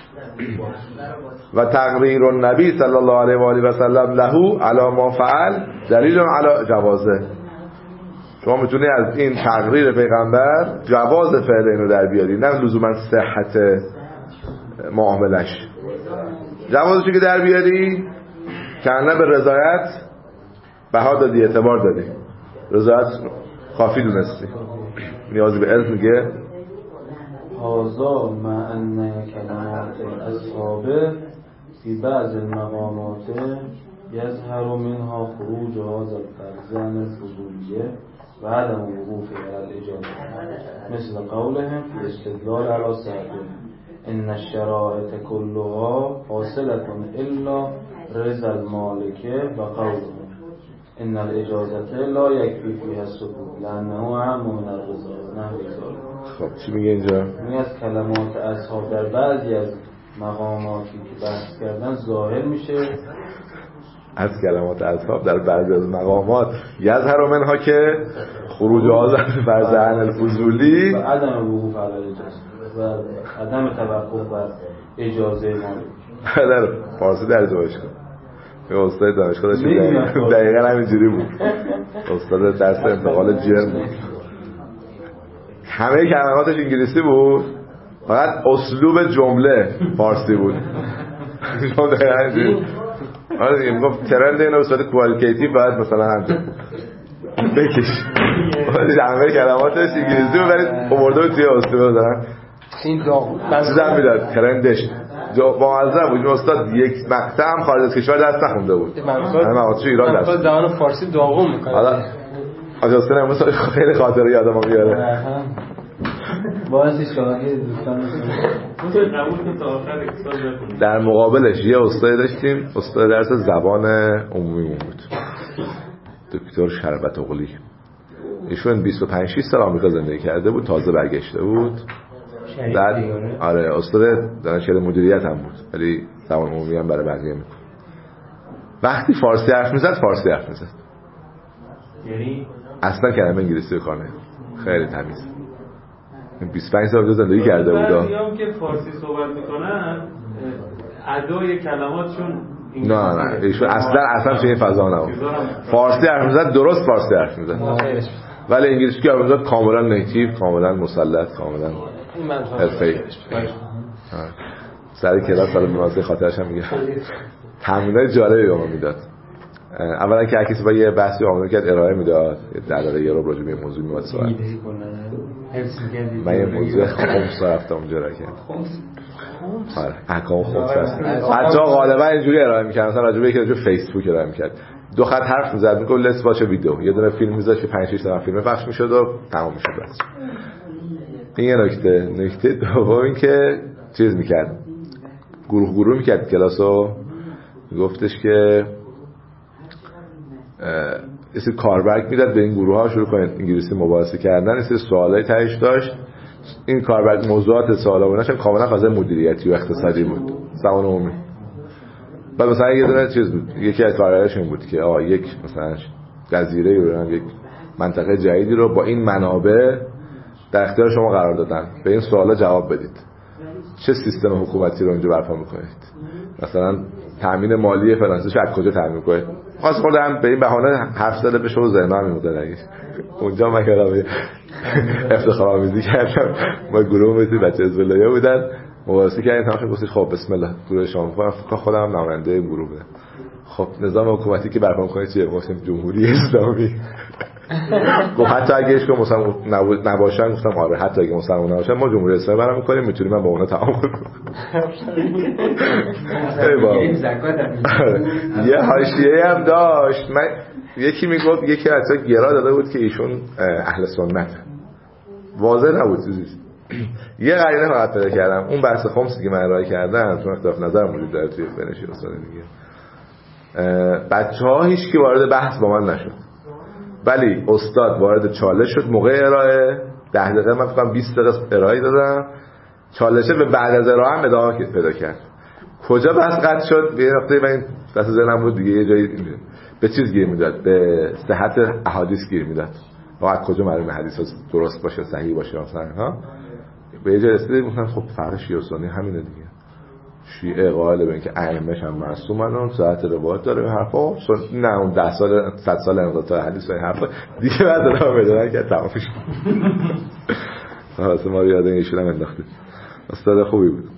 و تقریر النبی صلی الله علیه و آله و سلم له علی ما فعل دلیل علی جوازه. شما میتونی از این تقریر پیغمبر جواز فعل اینو در بیاری، نه لزوما صحت معاملش. جوازشو که در بیاری کنه به رضایت بها دادی، اعتبار دادی، رضایت کافی دونستی، نیازی به علم. میگه هازا مع ان کلمات اصحابه فی بعض المقامات یظهر منها خروج هذا الفرض عن الفضولیه و عدم وقوف على الاجازه، مثل قولهم فی استدلال علی صحته ان الشرائط كلها حاصلة الا رضا المالکه و قولهم ان الاجازه لا یکفی فیها السکوت لانه اعم من الرضا نه رضا. خب چی میگه اینجا؟ می از کلمات اصحاب در بعضی از مقاماتی که بحث کردن ظاهر میشه، از کلمات اصحاب در بعضی از مقامات یظهر منها که خروج آزاد فرض عن الفضولی و عدم وقوف علی الاجازه و عدم توقف بر اجازه مالک. در فارسی در دانشگاه یه استاد دانشگاه داشت دقیقاً همینجوری بود، استاد درس انتقال جرم بود، همه کلماتش انگلیسی بود فقط اسلوب جمله فارسی بود. شما دقیقاً همینجوری آره دیگه میگفت ترند اینو به صورت کوالیتیتیو باید مثلا همچه بکش، همه کلماتش انگلیسی بود ولی آورده بود توی اسلوب بزنن این داغ چیزم میداد ترندش با مزه بود. این استاد یک مقطع هم خارج از کشور درس نخونده بود، همه مقاطعش ایران درس خوند. زبان فارسی داغون میکنه. حالا آجا حسین امروز خیلی خاطره یادم میاره. باعثش که دوستان در مقابلش یه استاد داشتیم، استاد درس زبان عمومی بود، دکتر شربت اغلی. ایشون بیست و پنج شش سال آمریکا زندگی کرده بود، تازه برگشته بود. بعد آره استاد دانشگاه مدیریت هم بود ولی زبان عمومی هم برای بقیه میکنه. وقتی فارسی حرف میزد فارسی حرف میزد، یعنی اصلا کلمه انگلیسی به کار نمیبرد، خیلی تمیز. بیست و پنج سال زندگی کرده بود. بعضیام که فارسی صحبت میکنن ادای کلماتشون نه نه ایشون اصلا اصلا چه این فضا نبود. فارسی حرف میزد، درست فارسی حرف میزد ولی انگلیسی که حرف میزد کاملا نیتیو، کاملا مسلط، کاملا حرفه‌ای. سر کلاس سال مناسب خاطرش هم میگه تمرینای جالبی به ما میداد. اولا که هر کسی با یه بحثی آماده کرد ارائه میداد، در دقیقه یه رو راجع به موضوع میواد صحبت. من یه موضوع خمس رفتم اونجا را کردم. آره احکام خمس هست. حتی غالبا اینجوری ارائه می‌کردن، مثلا راجع به یکی راجع به فیسبوک ارائه می‌کرد. دو خط حرف می‌زد، میگفت let's watch a video. یه دونه فیلم می‌ذاشت که پنج شش تا فیلم پخش می‌شد و تمام می‌شد بس. این یه نکته. نکته دوم این که چیز می‌کرد. گروه گروه می‌کرد کلاسو. میگفتش که یه سری کاربرگ میداد به این گروه ها، شروع کنید انگلیسی مباحثه کردن، یه سری سوالای تهش داشت. این کاربرگ موضوعات سوالا و ایناش کاملا فضای مدیریتی و اقتصادی بود، زبان عمومی. بعد مثلا یه دونه چیز بود، یکی از کاربرگاش این بود که آ یک مثلا جزیره یا یک منطقه جدیدی رو با این منابع در اختیار شما قرار دادن، به این سوالا جواب بدید. چه سیستم حکومتی رو اونجا برپا می‌کنید؟ مثلا تامین مالی فرانسه از کجا تامین کنید؟ خاص خودم به این بهانه حرف زده به شما ذهنم میمونه دیگه. اونجا من کلام افتخار آمیزی کردم، ما گروه می‌بودیم بچه حزب الله بودن، مباحثه کردیم، تماشا گفتید خب بسم الله گروه شما، فکر خودم نماینده گروه بودم. خب نظام حکومتی که برپا می‌کنید چیه؟ گفتیم جمهوری اسلامی. گفت حتی اگه هیچ کدوم مسلمان نباشن، گفتم آره حتی اگه مسلمان نباشن ما جمهوری اسلامی برام می‌کنیم، میتونیم من با اونها تعامل کنم. یه حاشیه هم داشت، من یکی میگفت یکی حتی گرا داده بود که ایشون اهل سنت، واضح نبود چیزی. یه قرینه فقط پیدا کردم، اون بحث خمسی که من ارائه کردم چون اختلاف نظر موجود داره توی فنشی استاد دیگه، بچه‌ها هیچ کی وارد بحث با من نشد، ولی استاد وارد چالش شد موقع ارائه. ده دقیقه من فکر کنم بیست دقیقه ارائه دادم، چالشه به بعد از ارائه هم ادامه پیدا کرد. کجا بحث قطع شد؟ یه نقطه من دست ذهنم بود دیگه، یه جایی به چیز گیر میداد، به صحت احادیث گیر میداد، واقعا کجا معلومه حدیث درست باشه صحیح باشه مثلا ها. به یه جای رسیدیم گفتن خب فرق شیعه و سنی همینه دیگه، شیعه قائل به اینکه ائمه‌ش هم معصومن و صحت روایت داره این حرفا، نه اون ده سال صد سال انقطاع حدیث و این حرفا دیگه بعد ادامه بدن که تمام شد. واسه ما یاد ایشون هم انداختید. استاد خوبی بود.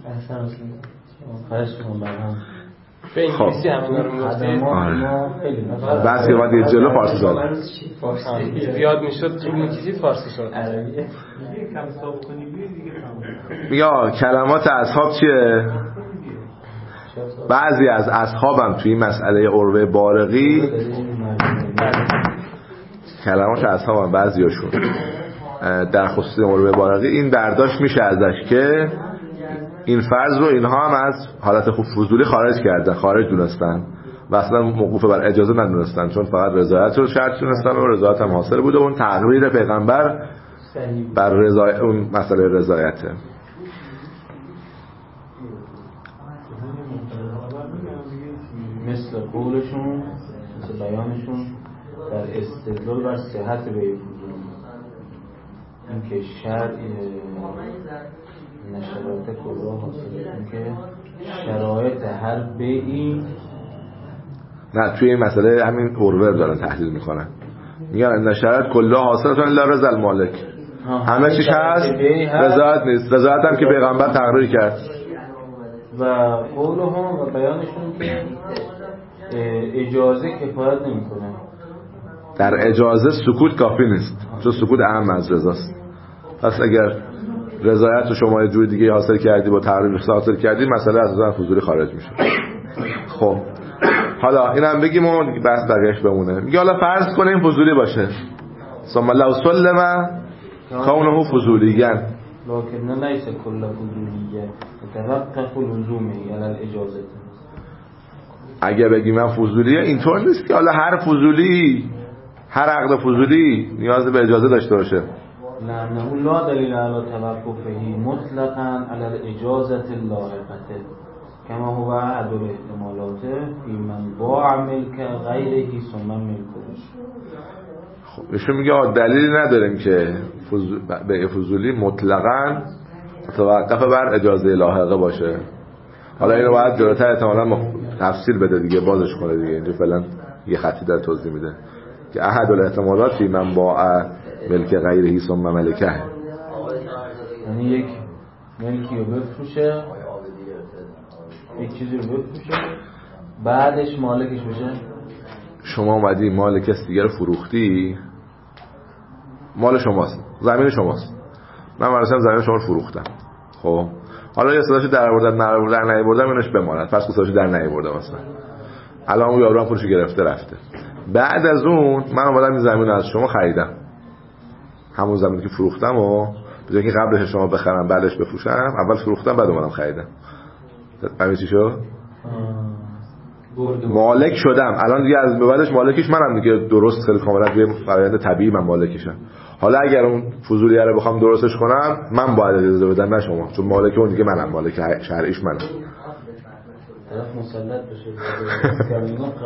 به انگلیسی همه رو میگفتید. بس که بعد یه جلو فارسی سوال زیاد میشد چون می‌کشید فارسی شد. عربیه کم حساب کنی دیگه تمام. میگه کلمات اصحاب چیه؟ بعضی از اصحابم توی این مسئله عروه بارقی کلمات اصحابم بعضیاشون در خصوص عروه بارقی این برداشت میشه ازش که این فرض رو اینها هم از حالت خوب فضولی خارج کردن، خارج دونستن و اصلا موقوف بر اجازه ندونستن، چون فقط رضایت رو شرط دونستن و رضایت هم حاصل بوده. اون تقریر پیغمبر بر رضایت، اون مسئله رضایته. مثل قولشون، مثل بیانشون در استدلال بر صحت بیع فضول، این که شرع نشرات کلا حاصل، این که شرایط هر بیعی نه توی این مسئله همین عروه دارن تحلیل میکنن، میگن ان شرایط کلا حاصلتون الا رضا المالک، همه چیش هست رضایت نیست، رضایت هم که پیغمبر تقریر کرد. و قولهم و بیانشون که اجازه کفایت نمیکنه، در اجازه سکوت کافی نیست، چون سکوت اهم از رضاست. پس اگر رضایت رو شما یه جور دیگه حاصل کردی با تقریر حاصل کردی، مسئله اساسا فضولی خارج میشه. خب حالا اینم بگیم و بحث بقیه‌اش بمونه. میگه حالا فرض کنیم فضولی باشه، ثم لو سلم کونه فضولیه، لكن ليس كل فضولیه يتوقف لزومه على الاجازه. اگه بگیم من فضولیه اینطور نیست که حالا هر فضولی، هر عقد فضولی نیاز به اجازه داشته باشه. لأنه لا دلیل على توقفه مطلقا على الاجازه اللاحقه كما هو احد الاحتمالات في من باع ملك غیره ثم ملكه. خب ایشون میگه دلیلی نداریم که به فضولی مطلقاً توقف بر اجازه لاحقه باشه. حالا اینو باید جلوتر احتمالاً تفصیل بده دیگه، بازش کنه دیگه، اینجا فعلا یه خطی در توضیح میده که احد الاحتمالات فی من باع ملک غیره ثم ملکه، یعنی یک ملکی رو بفروشه، یک چیزی رو بفروشه بعدش مالکش بشه. شما اومدی مال کسی دیگر فروختی، مال شماست، زمین شماست، من مثلا زمین شما رو فروختم، خب حالا یه صداشو در آوردن در آوردن در نیاوردن منش بماند، پس صداشو در نیاوردم مثلا، الان اون یارو هم پولشو گرفته رفته، بعد از اون من اومدم این زمین رو از شما خریدم، همون زمینی که فروختم و به جای اینکه قبلش شما بخرم بعدش بفروشم، اول فروختم بعد اومدم خریدم. همین چی شد؟ مالک شدم، الان دیگه از به بعدش مالکش منم دیگه، درست خیلی کاملا توی فرآیند طبیعی من مالکشم. حالا اگر اون فضولیه رو بخوام درستش کنم من باید اجازه بدم نه شما، چون مالک اون دیگه منم، مالک شرعیش منم. طرف مسلط بشه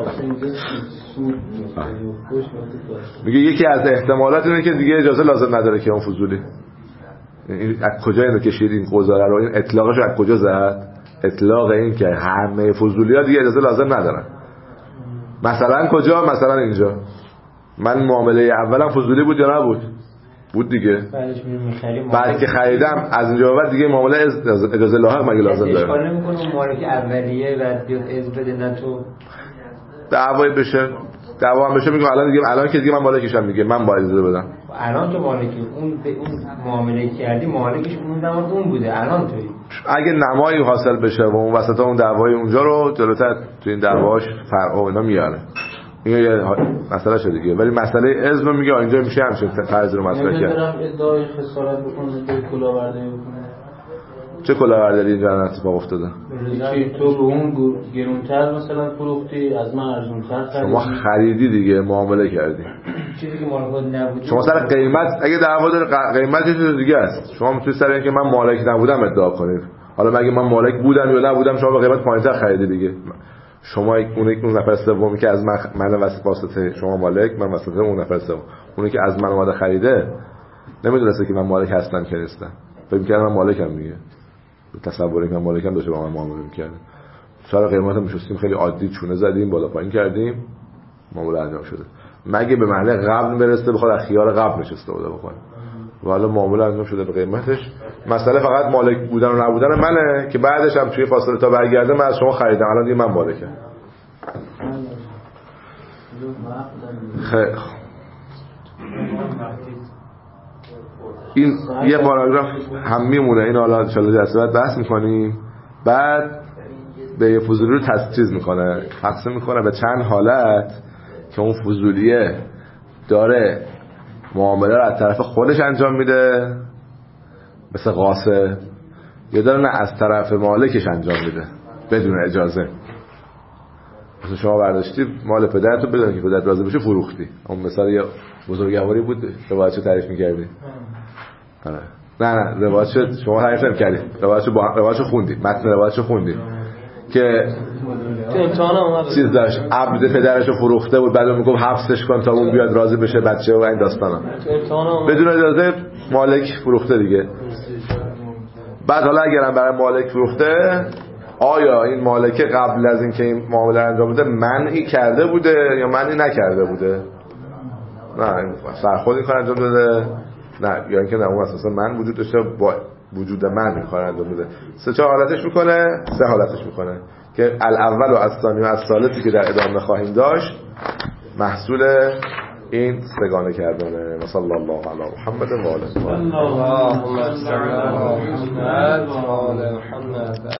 میگه یکی از احتمالات اینه که دیگه اجازه لازم نداره که اون فضولی، این از کجا اینو کشید این گزاره رو، این اطلاقش از کجا زد؟ اطلاق این که همه فضولی ها دیگه اجازه لازم ندارن. مثلا کجا؟ مثلا اینجا من معامله اولم فضولی بود یا نبود؟ بود دیگه. بعد که خریدم از اینجا بعد دیگه معامله اجازه لاحق مگه لازم داره؟ اشکال نمی‌کنه مالک اولیه و بیاد از بده نه تو دعوای بشه دعوا هم بشه میگم الان دیگه الان که دیگه من مالکشم دیگه من باید اجازه بدم. الان که مالکی اون به اون معامله کردی مالکش اون زمان اون بوده الان تویی. اگه نمایی حاصل بشه و اون وسط اون دعوای اونجا رو جلوتر تو این دعواش فرع و اینا میاره. این یه مسئله شده دیگه. ولی مسئله اذن میگه اینجا میشه همچین طرز رو مطرح کرد. نمیدونم ادعای خسارت بکنه به کلاهبرداری بکنه. چه کلاهبرداری اینجا اتفاق افتاده؟ که تو به اون گرونتر مثلا فروختی از من ارزونتر خریدی. شما خریدی دیگه معامله کردی. چیزی که مال خود نبود. شما سر قیمت اگه دعوا داره قیمت یه چیز دیگه است. شما میتونید سر اینکه من مالک نبودم ادعا کنید. حالا مگه من مالک بودم یا نبودم شما به قیمت پایینتر خریدی دیگه. شما اون یک اون نفر سومی که از من من واسطه شما مالک من واسطه اون نفر سوم اونی که از من اومده خریده نمیدونسته که من مالک هستم که نیستم. فکر می‌کردم من مالکم دیگه. تصور کنم مالکم داشته با من معامله می‌کرد. سر قیمت می‌شستیم خیلی عادی چونه زدیم بالا پایین کردیم معامله انجام شده. مگه به معنی قبل برسه بخواد از خیار قبل نشسته بوده بکنه. و حالا معامله انجام شده به قیمتش. مسئله فقط مالک بودن و نبودن منه که بعدش هم توی فاصله تا برگرده من از شما خریدم الان دیگه من مالکم. خیلی این یه پاراگراف هم میمونه این حالا ان شاءالله جلسه بعد بحث میکنیم. بعد به یه فضولی رو تسجیز میکنه تقسیم میکنه به چند حالت که اون فضولیه داره معامله رو از طرف خودش انجام میده مثل قاصد یا داره نه از طرف مالکش انجام میده بدون اجازه. مثلا شما برداشتی مال پدرتو بدون که پدرت راضی بشه فروختی. اون مثلا یه بزرگواری بود روایتشو تعریف میکردی. آره نه نه روایتشو شما تعریف نمی‌کردی روایتشو با روایتشو خوندی متن روایتشو خوندی که تو امتحان اومد چیز داشت عبد پدرشو فروخته بود بعد میگم حبسش کن تا اون بیاد راضی بشه بچه و این داستانا بدون اجازه مالک فروخته دیگه. بعد حالا اگرم برای مالک فروخته آیا این مالک قبل از اینکه این معامله انجام بده منعی کرده بوده یا منعی نکرده بوده؟ نه سرخود این کار انجام داده نه یا اینکه نه اون اساسا من وجود داشته با وجود من این کار انجام بده. سه چهار حالتش میکنه سه حالتش میکنه که الاول و الثانی و الثالثی که در ادامه خواهیم داشت محصول این سگانه کردنه. صلی الله علی محمد و آله. اللهم صل علی محمد و آل محمد.